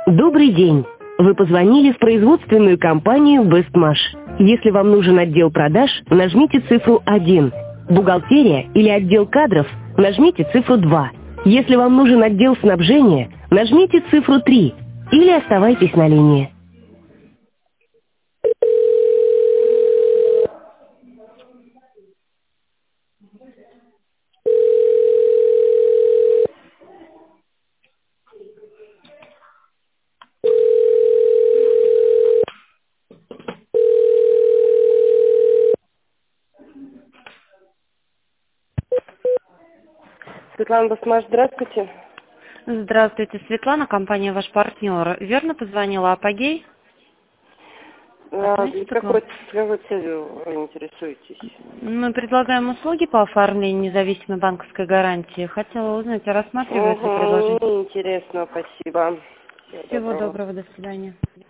Добрый день! Вы позвонили в производственную компанию «Бестмаш». Если вам нужен отдел продаж, нажмите цифру 1. Бухгалтерия или отдел кадров, нажмите цифру 2. Если вам нужен отдел снабжения, нажмите цифру 3. Или оставайтесь на линии. Светлана Бестмаш, здравствуйте. Здравствуйте, Светлана, компания «Ваш партнер». Верно позвонила «Апогей»? Какой целью вы интересуетесь? Мы предлагаем услуги по оформлению независимой банковской гарантии. Хотела узнать, рассматривается предложение? Интересно, спасибо. Всего доброго, до свидания.